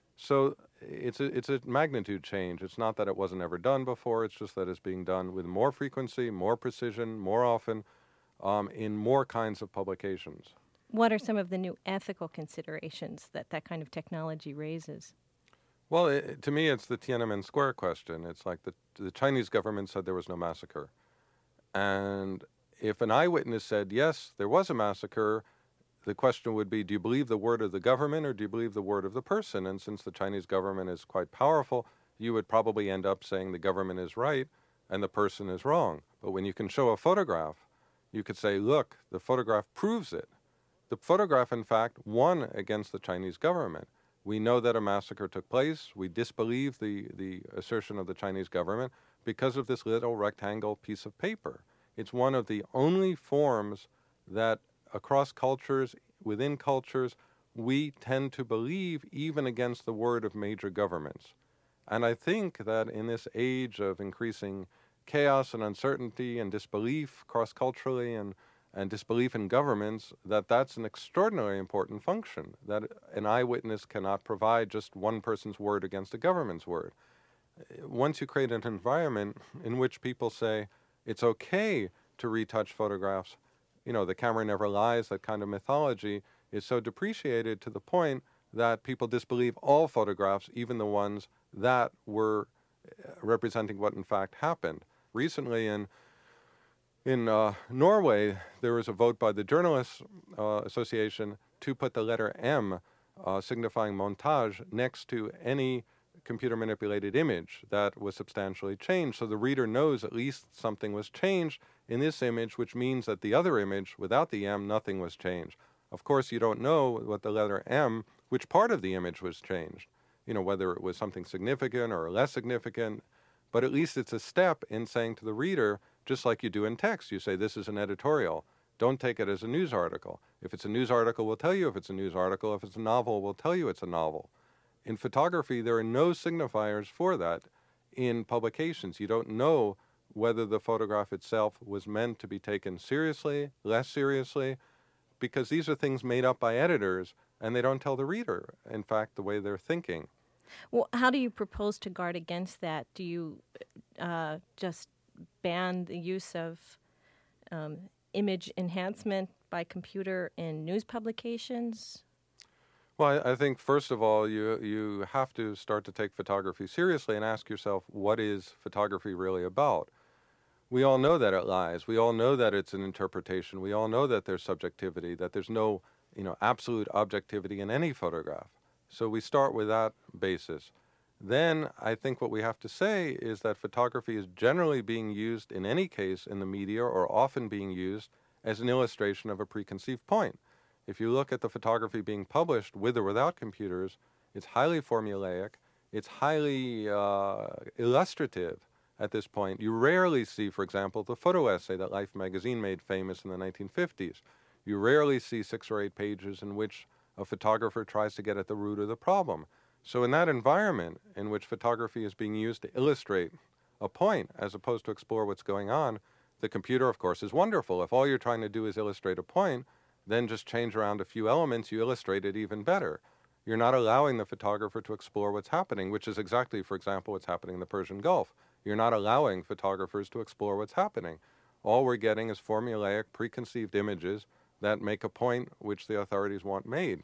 So it's a, it's a magnitude change. It's not that it wasn't ever done before. It's just that it's being done with more frequency, more precision, more often, um, in more kinds of publications. What are some of the new ethical considerations that that kind of technology raises? Well, it, to me, it's the Tiananmen Square question. It's like the, the Chinese government said there was no massacre. And if an eyewitness said, yes, there was a massacre, the question would be, do you believe the word of the government or do you believe the word of the person? And since the Chinese government is quite powerful, you would probably end up saying the government is right and the person is wrong. But when you can show a photograph, you could say, look, the photograph proves it. The photograph, in fact, won against the Chinese government. We know that a massacre took place. We disbelieve the, the assertion of the Chinese government because of this little rectangle piece of paper. It's one of the only forms that across cultures, within cultures, we tend to believe even against the word of major governments. And I think that in this age of increasing chaos and uncertainty and disbelief cross-culturally and and disbelief in governments, that that's an extraordinarily important function, that an eyewitness cannot provide just one person's word against a government's word. Once you create an environment in which people say, It's okay to retouch photographs. You know, the camera never lies, that kind of mythology is so depreciated to the point that people disbelieve all photographs, even the ones that were representing what in fact happened. Recently in in uh, Norway, there was a vote by the Journalists uh, Association to put the letter M, uh, signifying montage, next to any computer-manipulated image that was substantially changed. So the reader knows at least something was changed in this image, which means that the other image, without the M, nothing was changed. Of course, you don't know what the letter M, which part of the image was changed, you know, whether it was something significant or less significant, but at least it's a step in saying to the reader, just like you do in text, you say, this is an editorial. Don't take it as a news article. If it's a news article, we'll tell you if it's a news article. If it's a novel, we'll tell you it's a novel. In photography, there are no signifiers for that in publications. You don't know whether the photograph itself was meant to be taken seriously, less seriously, because these are things made up by editors, and they don't tell the reader, in fact, the way they're thinking. Well, how do you propose to guard against that? Do you uh, just ban the use of um, image enhancement by computer in news publications? Well, I, I think, first of all, you you have to start to take photography seriously and ask yourself, what is photography really about? We all know that it lies. We all know that it's an interpretation. We all know that there's subjectivity, that there's no, you know, absolute objectivity in any photograph. So we start with that basis. Then I think what we have to say is that photography is generally being used in any case in the media, or often being used as an illustration of a preconceived point. If you look at the photography being published with or without computers, it's highly formulaic, it's highly uh, illustrative at this point. You rarely see, for example, the photo essay that Life magazine made famous in the nineteen fifties. You rarely see six or eight pages in which a photographer tries to get at the root of the problem. So in that environment in which photography is being used to illustrate a point as opposed to explore what's going on, the computer, of course, is wonderful. If all you're trying to do is illustrate a point, then just change around a few elements, you illustrate it even better. You're not allowing the photographer to explore what's happening, which is exactly, for example, what's happening in the Persian Gulf. You're not allowing photographers to explore what's happening. All we're getting is formulaic, preconceived images that make a point which the authorities want made.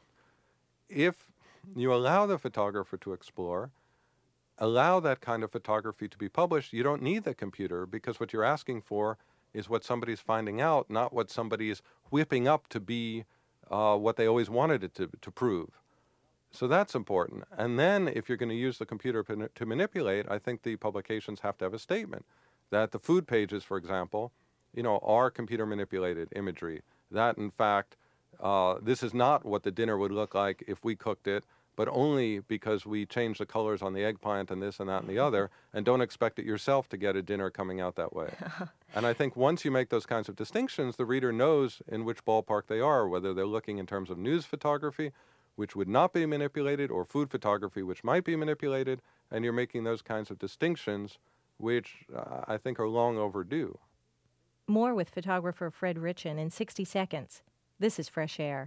If you allow the photographer to explore, allow that kind of photography to be published, you don't need the computer, because what you're asking for is what somebody's finding out, not what somebody's whipping up to be uh, what they always wanted it to, to prove. So that's important. And then if you're going to use the computer to, to manipulate, I think the publications have to have a statement that the food pages, for example, you know, are computer manipulated imagery. That, in fact, uh, this is not what the dinner would look like if we cooked it, but only because we changed the colors on the eggplant and this and that and the other, and don't expect it yourself to get a dinner coming out that way. And I think once you make those kinds of distinctions, the reader knows in which ballpark they are, whether they're looking in terms of news photography, which would not be manipulated, or food photography, which might be manipulated, and you're making those kinds of distinctions, which uh, I think are long overdue. More with photographer Fred Richin in sixty seconds. This is Fresh Air.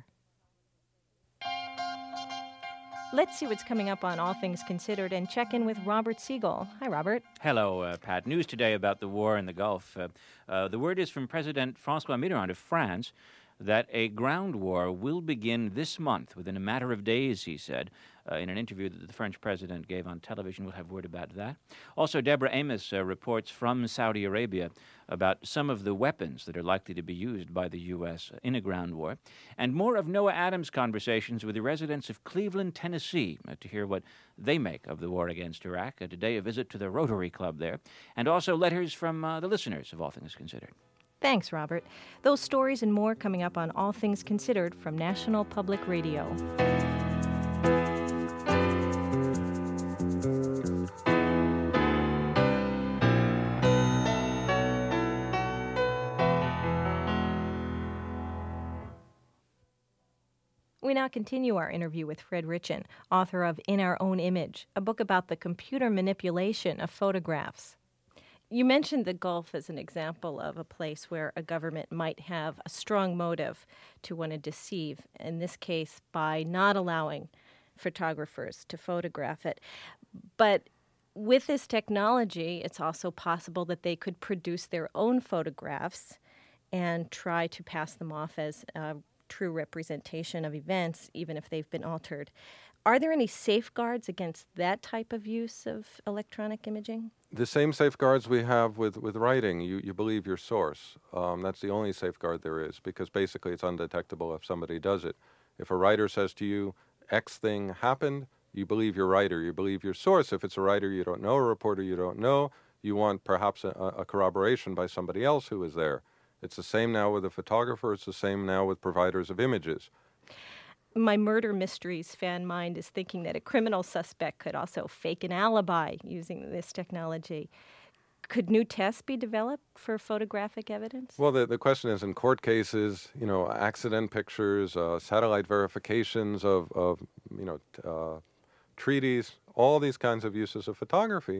Let's see what's coming up on All Things Considered and check in with Robert Siegel. Hi, Robert. Hello, uh, Pat. News today about the war in the Gulf. Uh, uh, the word is from President François Mitterrand of France that a ground war will begin this month, within a matter of days, he said, uh, in an interview that the French president gave on television. We'll have word about that. Also, Deborah Amos uh, reports from Saudi Arabia about some of the weapons that are likely to be used by the U S in a ground war, and more of Noah Adams' conversations with the residents of Cleveland, Tennessee, uh, to hear what they make of the war against Iraq. Uh, today, a visit to the Rotary Club there, and also letters from uh, the listeners of All Things Considered. Thanks, Robert. Those stories and more coming up on All Things Considered from National Public Radio. We now continue our interview with Fred Richin, author of In Our Own Image, a book about the computer manipulation of photographs. You mentioned the Gulf as an example of a place where a government might have a strong motive to want to deceive, in this case by not allowing photographers to photograph it. But with this technology, it's also possible that they could produce their own photographs and try to pass them off as a true representation of events, even if they've been altered. Are there any safeguards against that type of use of electronic imaging? The same safeguards we have with, with writing. You, you believe your source. Um, that's the only safeguard there is, because basically it's undetectable if somebody does it. If a writer says to you, X thing happened, you believe your writer, you believe your source. If it's a writer you don't know, a reporter you don't know, you want perhaps a, a corroboration by somebody else who was there. It's the same now with a photographer. It's the same now with providers of images. My murder mysteries fan mind is thinking that a criminal suspect could also fake an alibi using this technology. Could new tests be developed for photographic evidence? Well, the, the question is, in court cases, you know, accident pictures, uh, satellite verifications of, of you know, t- uh, treaties, all these kinds of uses of photography,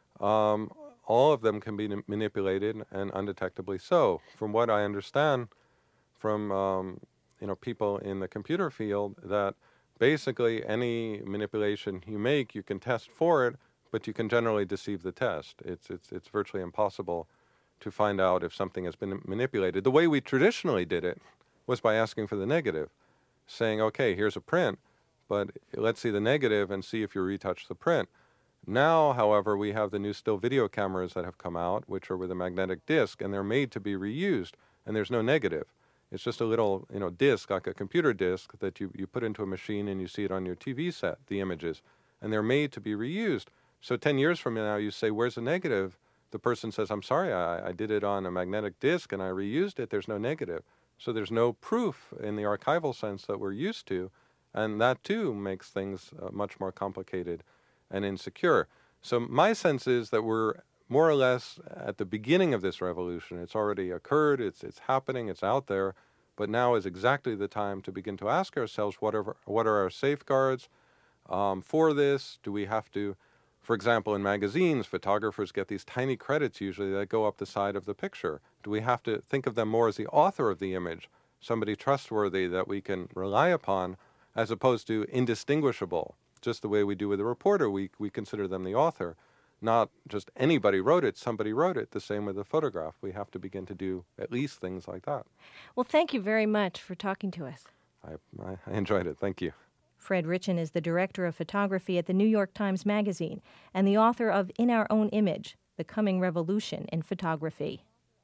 um, all of them can be n- manipulated and undetectably so. From what I understand from, um, you know, people in the computer field, that basically any manipulation you make, you can test for it, but you can generally deceive the test. It's, it's, it's virtually impossible to find out if something has been manipulated. The way we traditionally did it was by asking for the negative, saying, okay, here's a print, but let's see the negative and see if you retouch the print. Now, however, we have the new still video cameras that have come out, which are with a magnetic disc, and they're made to be reused, and there's no negative. It's just a little, you know, disc, like a computer disc, that you, you put into a machine and you see it on your T V set, the images, and they're made to be reused. So ten years from now, you say, where's the negative? The person says, I'm sorry, I, I did it on a magnetic disc and I reused it. There's no negative. So there's no proof in the archival sense that we're used to. And that, too, makes things uh, much more complicated and insecure. So my sense is that we're more or less at the beginning of this revolution. It's already occurred. It's, it's happening. It's out there. But now is exactly the time to begin to ask ourselves, what are, what are our safeguards um, for this? Do we have to... For example, in magazines, photographers get these tiny credits usually that go up the side of the picture. Do we have to think of them more as the author of the image, somebody trustworthy that we can rely upon, as opposed to indistinguishable, just the way we do with a reporter? We, we consider them the author, not just anybody wrote it, somebody wrote it. The same with a photograph. We have to begin to do at least things like that. Well, thank you very much for talking to us. I, I, I enjoyed it. Thank you. Fred Ritchen is the director of photography at the New York Times Magazine and the author of In Our Own Image, The Coming Revolution in Photography.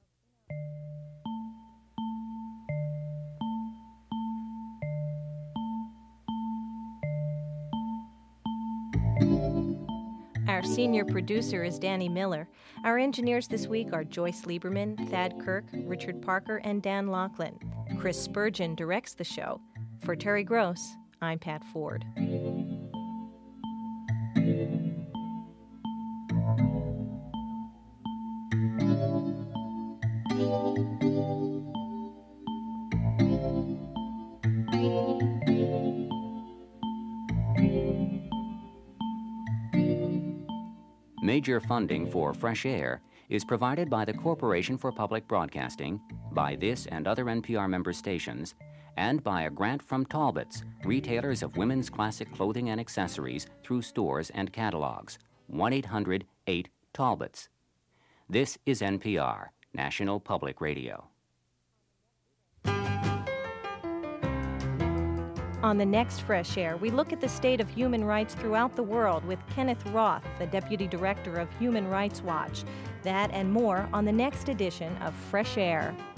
Our senior producer is Danny Miller. Our engineers this week are Joyce Lieberman, Thad Kirk, Richard Parker, and Dan Laughlin. Chris Spurgeon directs the show. For Terry Gross, I'm Pat Ford. Major funding for Fresh Air is provided by the Corporation for Public Broadcasting, by this and other N P R member stations, and by a grant from Talbots, retailers of women's classic clothing and accessories through stores and catalogs. one eight hundred eight Talbots. This is N P R, National Public Radio. On the next Fresh Air, we look at the state of human rights throughout the world with Kenneth Roth, the Deputy Director of Human Rights Watch. That and more on the next edition of Fresh Air.